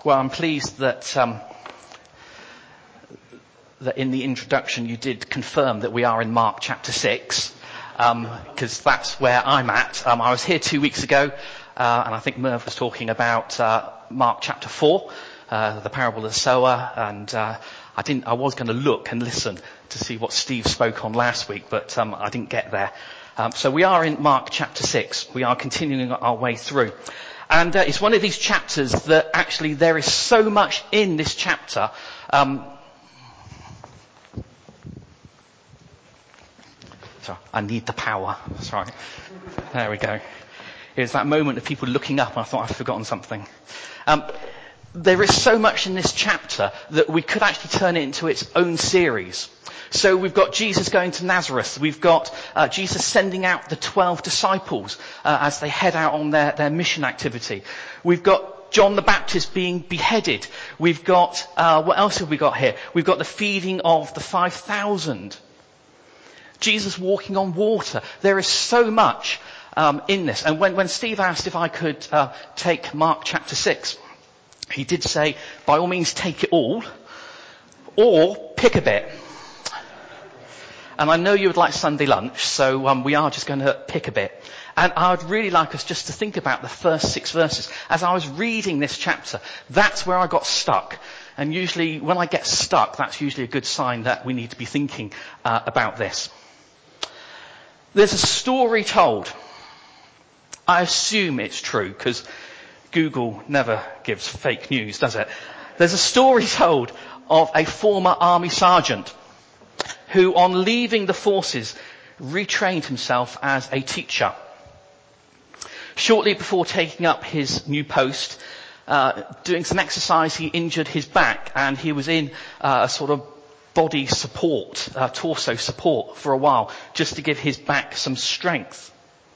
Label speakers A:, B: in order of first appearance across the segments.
A: Well, I'm pleased that that in the introduction you did confirm that we are in Mark chapter 6, because that's where I'm at. I was here 2 weeks ago, and I think Merv was talking about Mark chapter 4, the parable of the sower, and I was going to look and listen to see what Steve spoke on last week, but I didn't get there. So we are in Mark chapter 6. We are continuing our way through. And it's one of these chapters that actually there is so much in this chapter. Sorry, I need the power. Sorry. There we go. It's that moment of people looking up and I thought I'd forgotten something. There is so much in this chapter that we could actually turn it into its own series. So we've got Jesus going to Nazareth. We've got Jesus sending out the 12 disciples as they head out on their mission activity. We've got John the Baptist being beheaded. We've got, what else have we got here? We've got the feeding of the 5,000. Jesus walking on water. There is so much in this. And when Steve asked if I could take Mark chapter 6, he did say, by all means take it all, or pick a bit. And I know you would like Sunday lunch, so we are just going to pick a bit. And I would really like us just to think about the first 6 verses. As I was reading this chapter, that's where I got stuck. And usually when I get stuck, that's usually a good sign that we need to be thinking about this. There's a story told. I assume it's true, because Google never gives fake news, does it? There's a story told of a former army sergeant who, on leaving the forces, retrained himself as a teacher. Shortly before taking up his new post, doing some exercise, he injured his back, and he was in a sort of body support, torso support for a while, just to give his back some strength.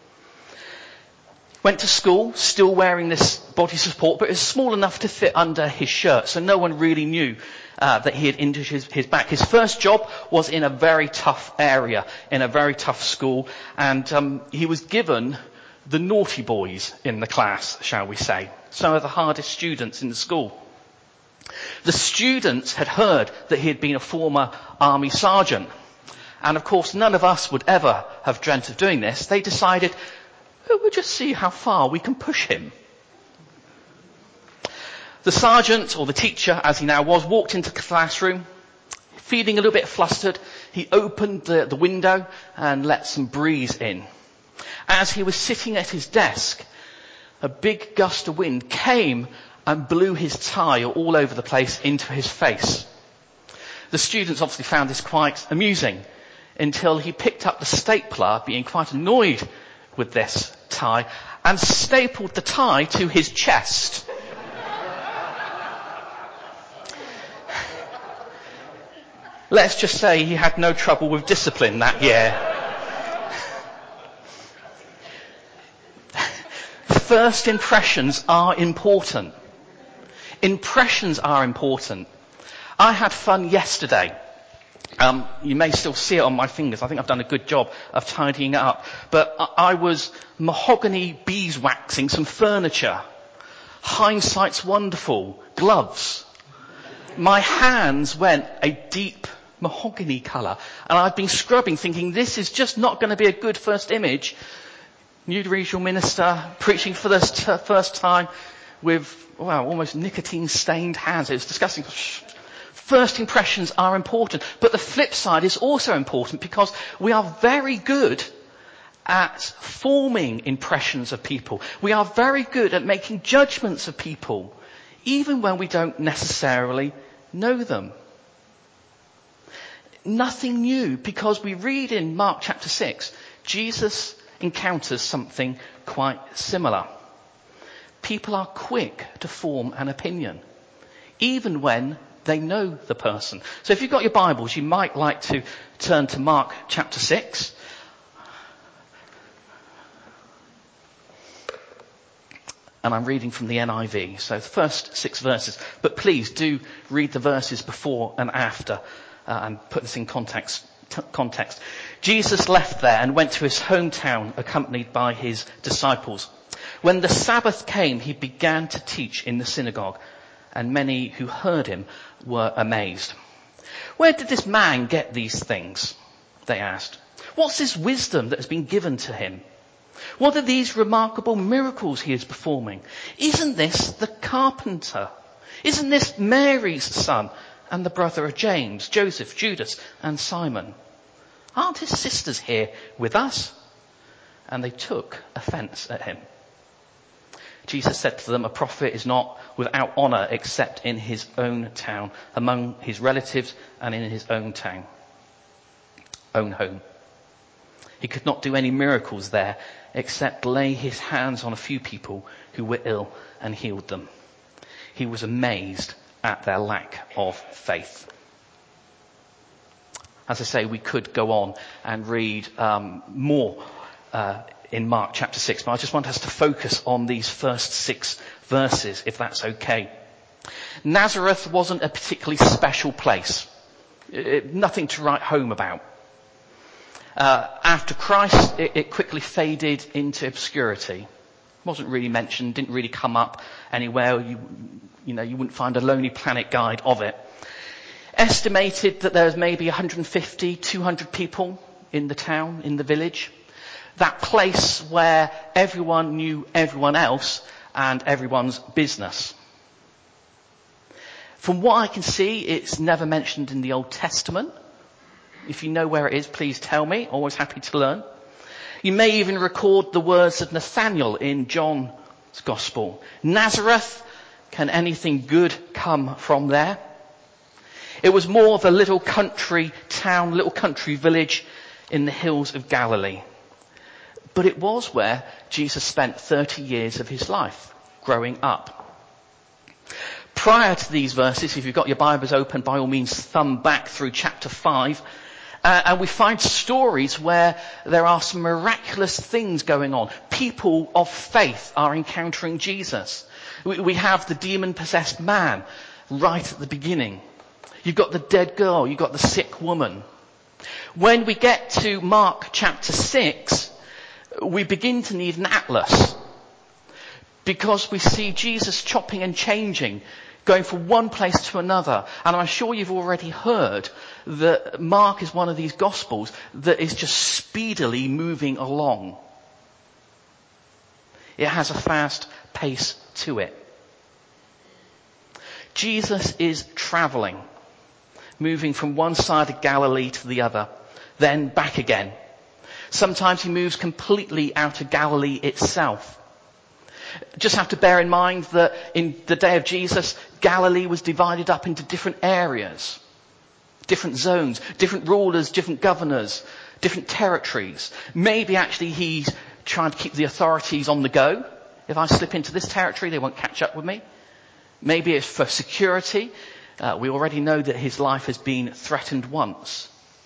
A: Went to school, still wearing this body support, but it was small enough to fit under his shirt, so no one really knew that he had injured his back. His first job was in a very tough area, in a very tough school, and he was given the naughty boys in the class, shall we say, some of the hardest students in the school. The students had heard that he had been a former army sergeant, and of course none of us would ever have dreamt of doing this. They decided, we'll just see how far we can push him. The sergeant, or the teacher as he now was, walked into the classroom, feeling a little bit flustered. He opened the window and let some breeze in. As he was sitting at his desk, a big gust of wind came and blew his tie all over the place into his face. The students obviously found this quite amusing until he picked up the stapler, being quite annoyed with this tie, and stapled the tie to his chest. Let's just say he had no trouble with discipline that year. First impressions are important. Impressions are important. I had fun yesterday. You may still see it on my fingers. I think I've done a good job of tidying it up. But I was mahogany beeswaxing some furniture. Hindsight's wonderful. Gloves. My hands went a deep mahogany colour, and I've been scrubbing thinking this is just not going to be a good first image. New regional minister preaching for the first time with almost nicotine stained hands. It was disgusting. First impressions are important, but the flip side is also important, because we are very good at forming impressions of people. We are very good at making judgments of people, even when we don't necessarily know them. Nothing new, because we read in Mark chapter 6, Jesus encounters something quite similar. People are quick to form an opinion, even when they know the person. So if you've got your Bibles, you might like to turn to Mark chapter 6. And I'm reading from the NIV, so the first 6 verses. But please do read the verses before and after, and put this in context. Jesus left there and went to his hometown, accompanied by his disciples. When the Sabbath came, he began to teach in the synagogue, and many who heard him were amazed. "Where did this man get these things?" they asked. "What's this wisdom that has been given to him? What are these remarkable miracles he is performing? Isn't this the carpenter? Isn't this Mary's son and the brother of James, Joseph, Judas, and Simon? Aren't his sisters here with us?" And they took offense at him. Jesus said to them, "A prophet is not without honor except in his own town, among his relatives, and in his own home." He could not do any miracles there except lay his hands on a few people who were ill and healed them. He was amazed at their lack of faith. As I say, we could go on and read more in Mark chapter 6, but I just want us to focus on these first 6 verses, if that's okay. Nazareth wasn't a particularly special place. Nothing to write home about. After Christ, it quickly faded into obscurity. Wasn't really mentioned, didn't really come up anywhere. You wouldn't find a Lonely Planet guide of it. Estimated that there was maybe 150, 200 people in the town, in the village. That place where everyone knew everyone else and everyone's business. From what I can see, it's never mentioned in the Old Testament. If you know where it is, please tell me. Always happy to learn. You may even record the words of Nathanael in John's Gospel. "Nazareth, can anything good come from there?" It was more of a little country town, little country village in the hills of Galilee. But it was where Jesus spent 30 years of his life, growing up. Prior to these verses, if you've got your Bibles open, by all means thumb back through chapter 5. And we find stories where there are some miraculous things going on. People of faith are encountering Jesus. We have the demon-possessed man right at the beginning. You've got the dead girl. You've got the sick woman. When we get to Mark chapter 6, we begin to need an atlas. Because we see Jesus chopping and changing, going from one place to another. And I'm sure you've already heard that Mark is one of these Gospels that is just speedily moving along. It has a fast pace to it. Jesus is traveling, moving from one side of Galilee to the other, then back again. Sometimes he moves completely out of Galilee itself. Just have to bear in mind that in the day of Jesus, Galilee was divided up into different areas, different zones, different rulers, different governors, different territories. Maybe actually he's trying to keep the authorities on the go. If I slip into this territory, they won't catch up with me. Maybe it's for security. We already know that his life has been threatened once.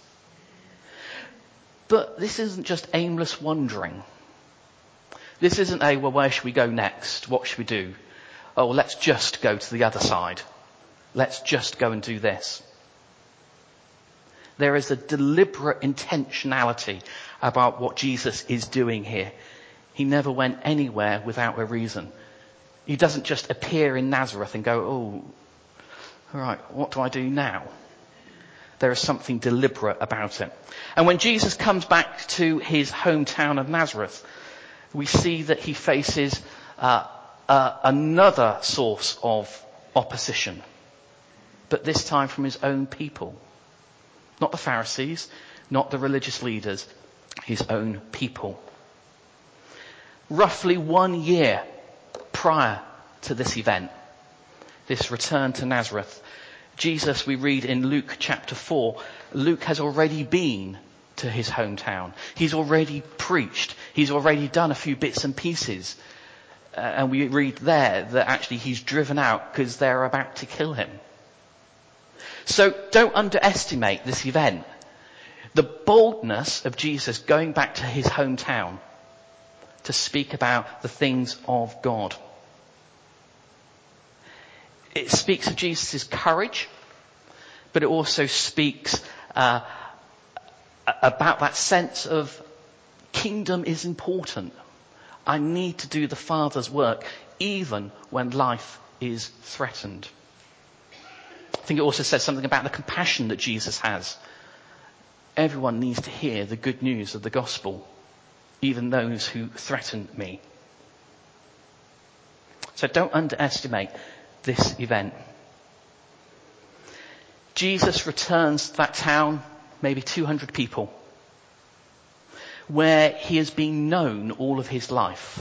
A: But this isn't just aimless wandering. This isn't well, where should we go next? What should we do? Oh, well, let's just go to the other side. Let's just go and do this. There is a deliberate intentionality about what Jesus is doing here. He never went anywhere without a reason. He doesn't just appear in Nazareth and go, "Oh, all right, what do I do now?" There is something deliberate about it. And when Jesus comes back to his hometown of Nazareth, we see that he faces another source of opposition, but this time from his own people. Not the Pharisees, not the religious leaders, his own people. Roughly 1 year prior to this event, this return to Nazareth, Jesus, we read in Luke chapter 4, Luke has already been to his hometown. He's already preached. He's already done a few bits and pieces. And we read there that actually he's driven out because they're about to kill him. So don't underestimate this event. The boldness of Jesus going back to his hometown to speak about the things of God. It speaks of Jesus' courage, but it also speaks about that sense of kingdom is important. I need to do the Father's work even when life is threatened. I think it also says something about the compassion that Jesus has. Everyone needs to hear the good news of the gospel, even those who threaten me. So don't underestimate this event. Jesus returns to that town, maybe 200 people, where he has been known all of his life.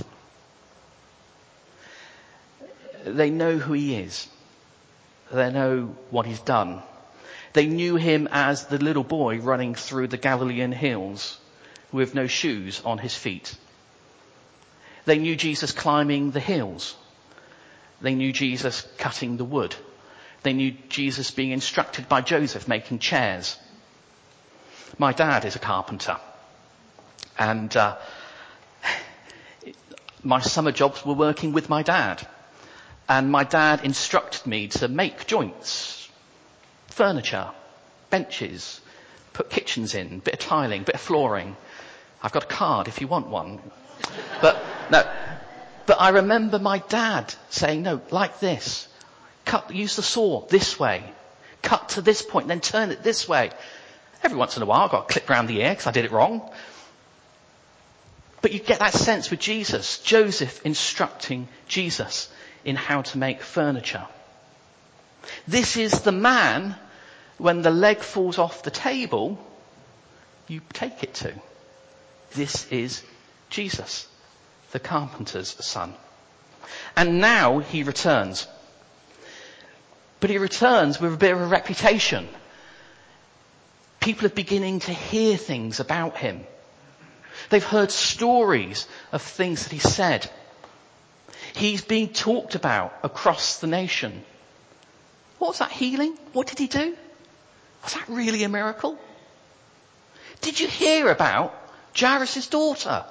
A: They know who he is. They know what he's done. They knew him as the little boy running through the Galilean hills with no shoes on his feet. They knew Jesus climbing the hills. They knew Jesus cutting the wood. They knew Jesus being instructed by Joseph making chairs. My dad is a carpenter. And my summer jobs were working with my dad. And my dad instructed me to make joints, furniture, benches, put kitchens in, bit of tiling, bit of flooring. I've got a card if you want one. But I remember my dad saying, no, like this. Use the saw this way. Cut to this point, then turn it this way. Every once in a while I got a clip round the ear because I did it wrong. But you get that sense with Jesus. Joseph instructing Jesus in how to make furniture. This is the man, when the leg falls off the table, you take it to. This is Jesus, the carpenter's son. And now he returns. But he returns with a bit of a reputation. People are beginning to hear things about him. They've heard stories of things that he said. He's being talked about across the nation. What was that healing? What did he do? Was that really a miracle? Did you hear about Jairus' daughter?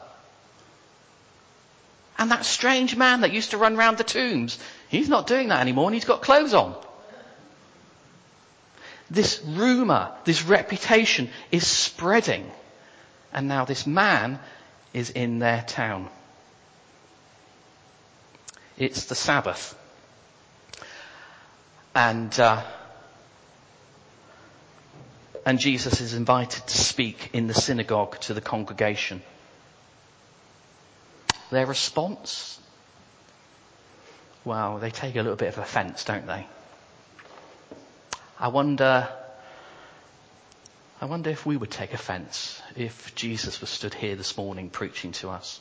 A: And that strange man that used to run round the tombs. He's not doing that anymore and he's got clothes on. This rumour, this reputation is spreading. And now this man is in their town. It's the Sabbath. And Jesus is invited to speak in the synagogue to the congregation. Their response? Well, they take a little bit of offence, don't they? I wonder if we would take offence if Jesus was stood here this morning preaching to us.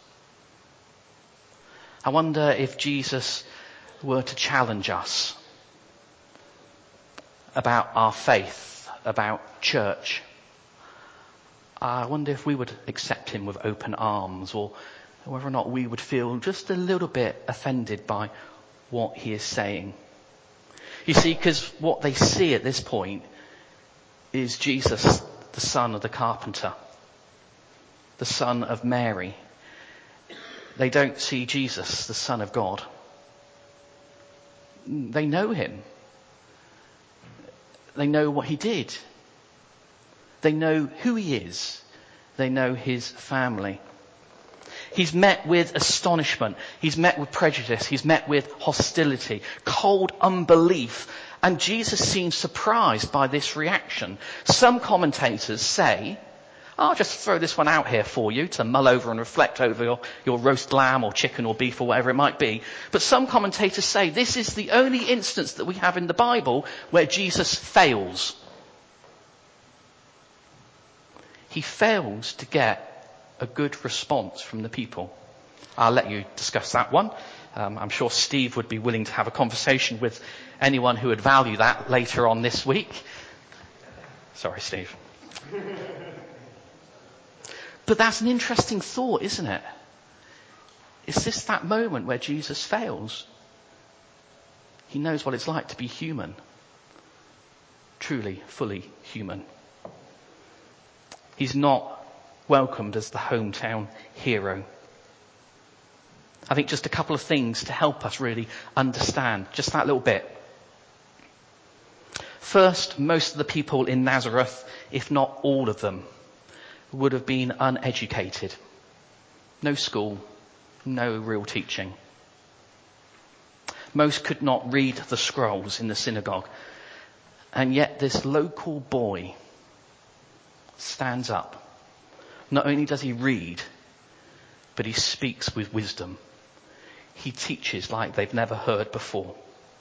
A: I wonder if Jesus were to challenge us about our faith, about church. I wonder if we would accept him with open arms, or whether or not we would feel just a little bit offended by what he is saying. You see, because what they see at this point is Jesus, the son of the carpenter, the son of Mary. They don't see Jesus, the Son of God. They know him. They know what he did. They know who he is. They know his family. He's met with astonishment. He's met with prejudice. He's met with hostility, cold unbelief. And Jesus seems surprised by this reaction. Some commentators say, I'll just throw this one out here for you to mull over and reflect over your roast lamb or chicken or beef or whatever it might be. But some commentators say this is the only instance that we have in the Bible where Jesus fails. He fails to get a good response from the people. I'll let you discuss that one. I'm sure Steve would be willing to have a conversation with anyone who would value that later on this week. Sorry, Steve. But that's an interesting thought, isn't it? Is this that moment where Jesus fails? He knows what it's like to be human. Truly, fully human. He's not welcomed as the hometown hero. I think just a couple of things to help us really understand just that little bit. First, most of the people in Nazareth, if not all of them, would have been uneducated. No school, no real teaching. Most could not read the scrolls in the synagogue. And yet this local boy stands up. Not only does he read, but he speaks with wisdom. He teaches like they've never heard before.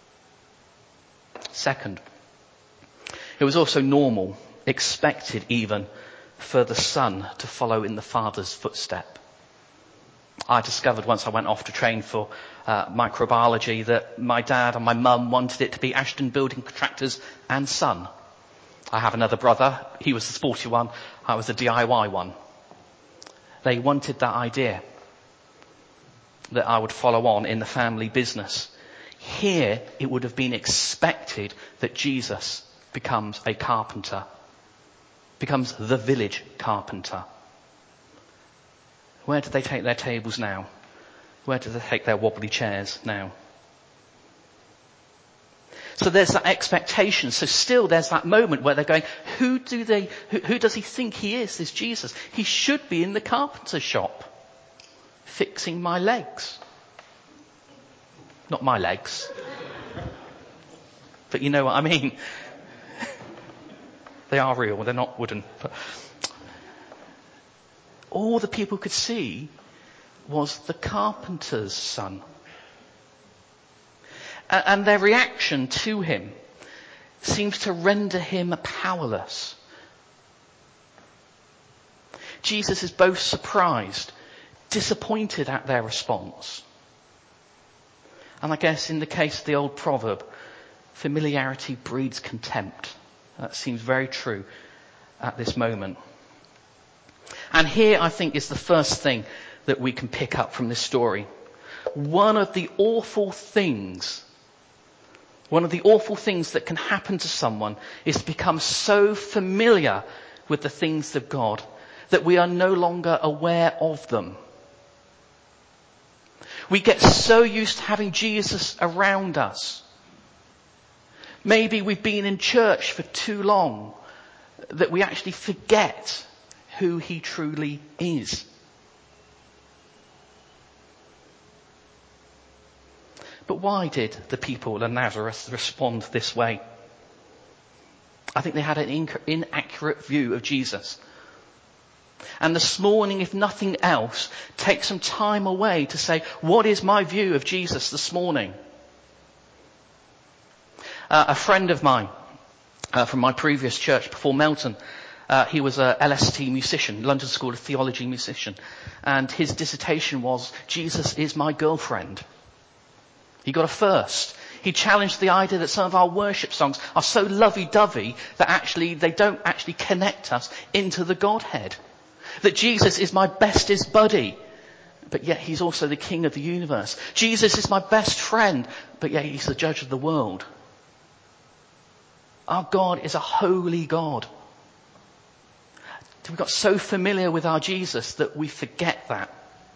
A: Second, it was also normal, expected even, for the son to follow in the father's footstep. I discovered once I went off to train for microbiology that my dad and my mum wanted it to be Ashton Building Contractors and Son. I have another brother. He was the sporty one. I was the DIY one. They wanted that idea that I would follow on in the family business. Here, it would have been expected that Jesus becomes a carpenter, becomes the village carpenter. Where do they take their tables now? Where do they take their wobbly chairs now? So there's that expectation. So still there's that moment where they're going, who does he think he is, this Jesus? He should be in the carpenter shop, fixing my legs. Not my legs. But you know what I mean. They are real, they're not wooden. But all the people could see was the carpenter's son. And their reaction to him seems to render him powerless. Jesus is both surprised, disappointed at their response. And I guess in the case of the old proverb, familiarity breeds contempt. That seems very true at this moment. And here I think is the first thing that we can pick up from this story. One of the awful things that can happen to someone is to become so familiar with the things of God that we are no longer aware of them. We get so used to having Jesus around us. Maybe we've been in church for too long that we actually forget who he truly is. But why did the people of Nazareth respond this way? I think they had an inaccurate view of Jesus. And this morning, if nothing else, take some time away to say, what is my view of Jesus this morning? A friend of mine from my previous church before Melton, he was a LST musician, London School of Theology musician. And his dissertation was, Jesus is my girlfriend. He got a first. He challenged the idea that some of our worship songs are so lovey-dovey that actually they don't actually connect us into the Godhead. That Jesus is my bestest buddy, but yet he's also the King of the universe. Jesus is my best friend, but yet he's the judge of the world. Our God is a holy God. We got so familiar with our Jesus that we forget that.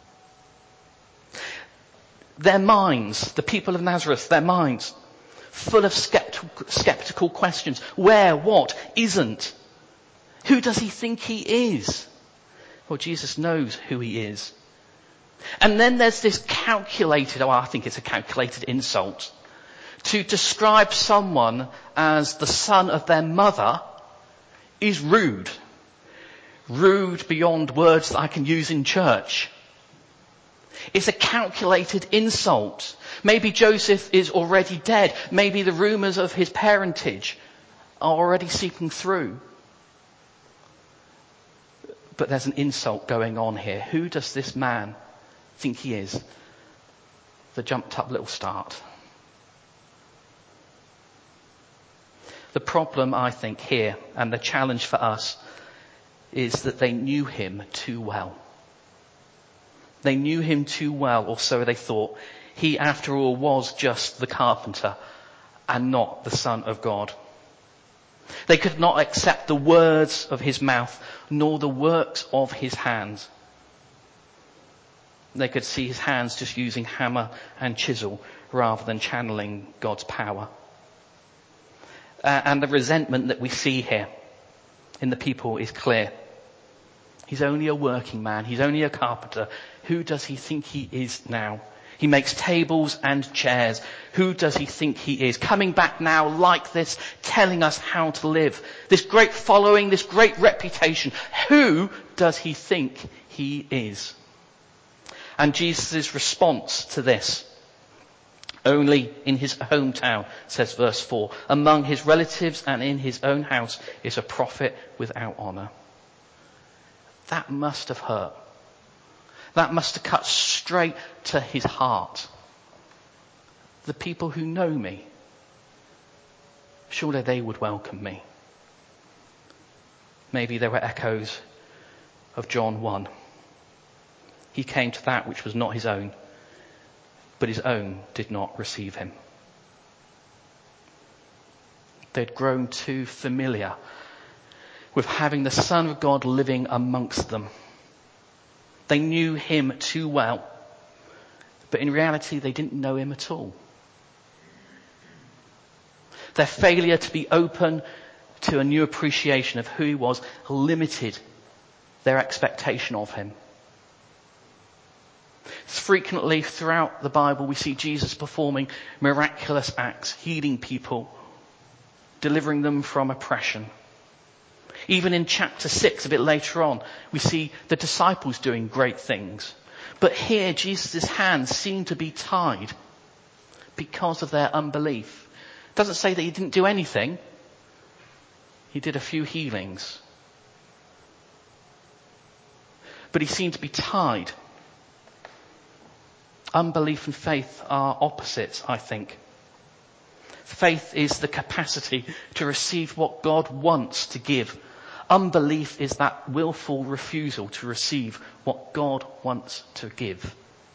A: Their minds, the people of Nazareth, their minds, full of skeptical questions. Where, what, isn't? Who does he think he is? Well, Jesus knows who he is. And then there's this I think it's a calculated insult. To describe someone as the son of their mother is rude. Rude beyond words that I can use in church. It's a calculated insult. Maybe Joseph is already dead. Maybe the rumours of his parentage are already seeping through. But there's an insult going on here. Who does this man think he is? The jumped up little start. The problem, I think, here, and the challenge for us, is that they knew him too well. They knew him too well, or so they thought. He, after all, was just the carpenter and not the Son of God. They could not accept the words of his mouth, nor the works of his hands. They could see his hands just using hammer and chisel rather than channeling God's power. And the resentment that we see here in the people is clear. He's only a working man. He's only a carpenter. Who does he think he is now? He makes tables and chairs. Who does he think he is? Coming back now like this, telling us how to live. This great following, this great reputation. Who does he think he is? And Jesus' response to this, only in his hometown, says verse 4, among his relatives and in his own house is a prophet without honour. That must have hurt. That must have cut straight to his heart. The people who know me, surely they would welcome me. Maybe there were echoes of John 1. He came to that which was not his own, but his own did not receive him. They'd grown too familiar with having the Son of God living amongst them. They knew him too well, but in reality they didn't know him at all. Their failure to be open to a new appreciation of who he was limited their expectation of him. Frequently throughout the Bible we see Jesus performing miraculous acts, healing people, delivering them from oppression. Even in chapter 6, a bit later on, we see the disciples doing great things. But here Jesus' hands seem to be tied because of their unbelief. It doesn't say that he didn't do anything. He did a few healings. But he seemed to be tied. Unbelief and faith are opposites, I think. Faith is the capacity to receive what God wants to give. Unbelief is that willful refusal to receive what God wants to give.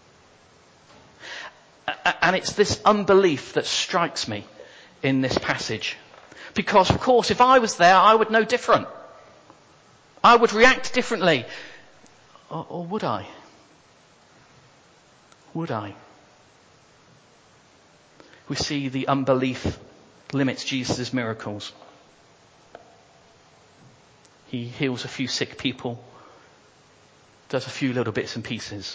A: And it's this unbelief that strikes me in this passage. Because, of course, if I was there, I would know different. I would react differently. Or would I? Would I? We see the unbelief limits Jesus' miracles. He heals a few sick people, does a few little bits and pieces.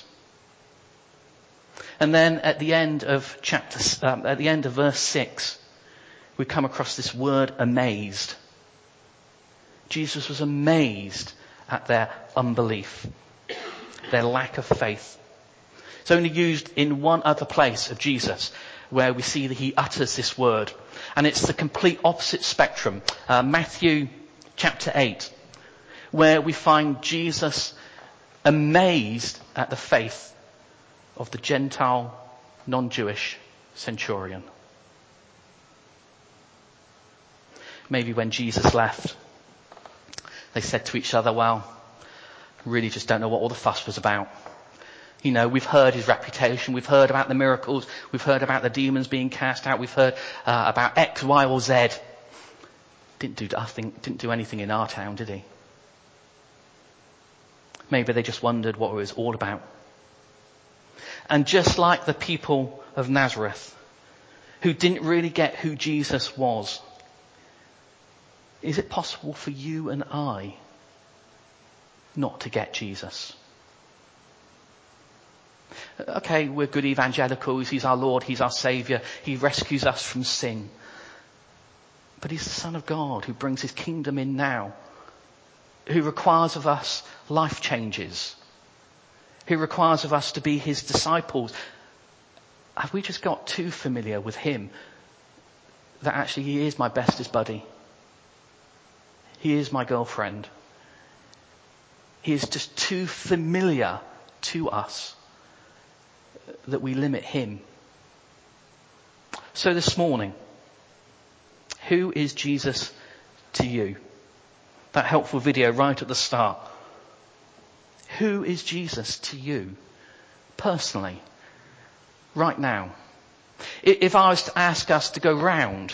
A: And then at the end of verse 6, we come across this word amazed. Jesus was amazed at their unbelief, their lack of faith. It's only used in one other place of Jesus where we see that he utters this word. And it's the complete opposite spectrum. Matthew chapter 8, where we find Jesus amazed at the faith of the Gentile, non-Jewish centurion. Maybe when Jesus left, they said to each other, well, really just don't know what all the fuss was about. You know, we've heard his reputation, we've heard about the miracles, we've heard about the demons being cast out, we've heard about X, Y, or Z. Didn't do anything in our town, did he? Maybe they just wondered what it was all about. And just like the people of Nazareth, who didn't really get who Jesus was, is it possible for you and I not to get Jesus? Okay, we're good evangelicals, he's our Lord, he's our Saviour, he rescues us from sin. But he's the Son of God who brings his kingdom in now, who requires of us life changes, who requires of us to be his disciples. Have we just got too familiar with him that actually he is my bestest buddy? He is my girlfriend. He is just too familiar to us that we limit him. So this morning, who is Jesus to you? That helpful video right at the start. Who is Jesus to you personally, right now? If I was to ask us to go round,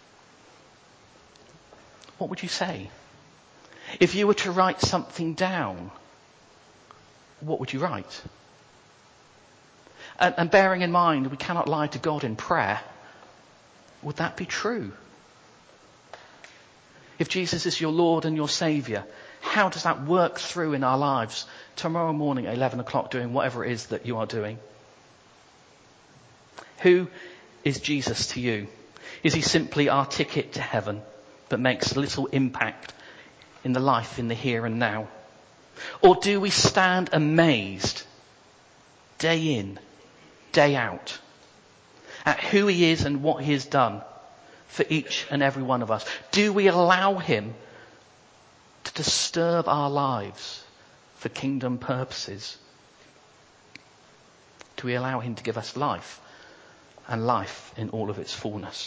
A: what would you say? If you were to write something down, what would you write? And bearing in mind we cannot lie to God in prayer, would that be true? If Jesus is your Lord and your Saviour, how does that work through in our lives tomorrow morning at 11 o'clock doing whatever it is that you are doing? Who is Jesus to you? Is he simply our ticket to heaven that makes little impact in the life in the here and now? Or do we stand amazed day in, day out at who he is and what he has done for each and every one of us? Do we allow him to disturb our lives for kingdom purposes? Do we allow him to give us life, and life in all of its fullness?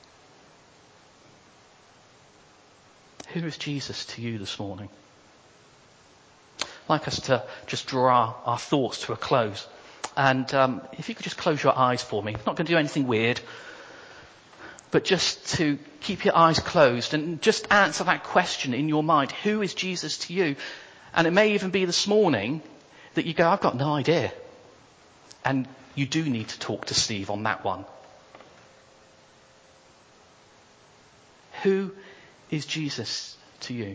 A: Who is Jesus to you this morning? I'd like us to just draw our thoughts to a close. And if you could just close your eyes for me. I'm not going to do anything weird, but just to keep your eyes closed and just answer that question in your mind. Who is Jesus to you? And it may even be this morning that you go, I've got no idea. And you do need to talk to Steve on that one. Who is Jesus to you?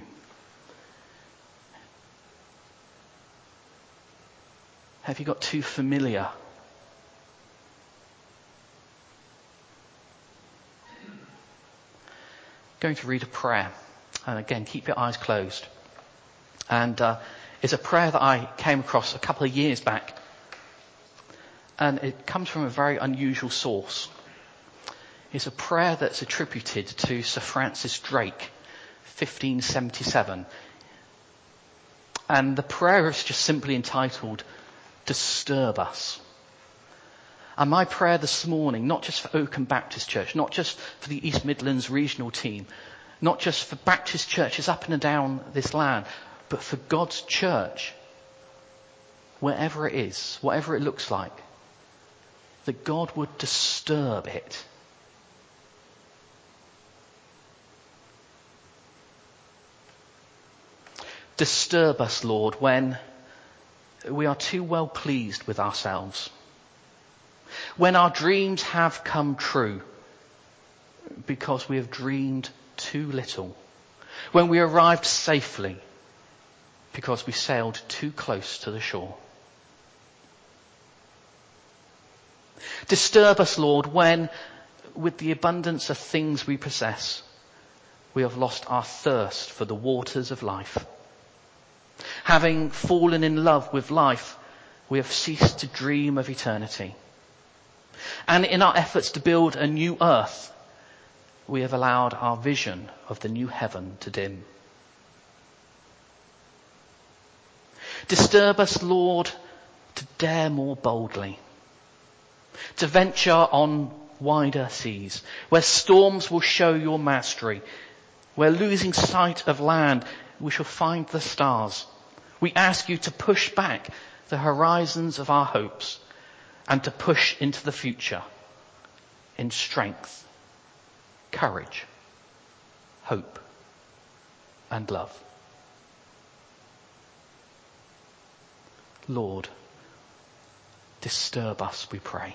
A: Have you got too familiar? I'm going to read a prayer. And again, keep your eyes closed. And it's a prayer that I came across a couple of years back. And it comes from a very unusual source. It's a prayer that's attributed to Sir Francis Drake, 1577. And the prayer is just simply entitled, Disturb Us. And my prayer this morning, not just for Oakham Baptist Church, not just for the East Midlands regional team, not just for Baptist churches up and down this land, but for God's church, wherever it is, whatever it looks like, that God would disturb it. Disturb us, Lord, when we are too well pleased with ourselves. When our dreams have come true because we have dreamed too little. When we arrived safely because we sailed too close to the shore. Disturb us, Lord, when, with the abundance of things we possess, we have lost our thirst for the waters of life. Having fallen in love with life, we have ceased to dream of eternity. And in our efforts to build a new earth, we have allowed our vision of the new heaven to dim. Disturb us, Lord, to dare more boldly, to venture on wider seas, where storms will show your mastery, where losing sight of land, we shall find the stars. We ask you to push back the horizons of our hopes and to push into the future in strength, courage, hope, and love. Lord, disturb us, we pray.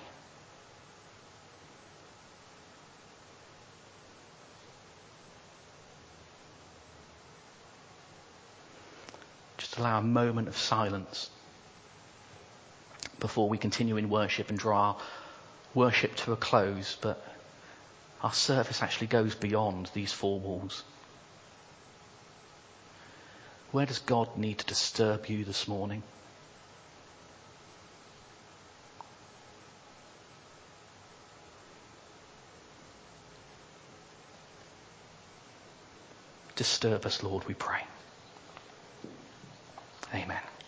A: Just allow a moment of silence before we continue in worship and draw our worship to a close, but our service actually goes beyond these four walls. Where does God need to disturb you this morning? Disturb us, Lord, we pray. Amen.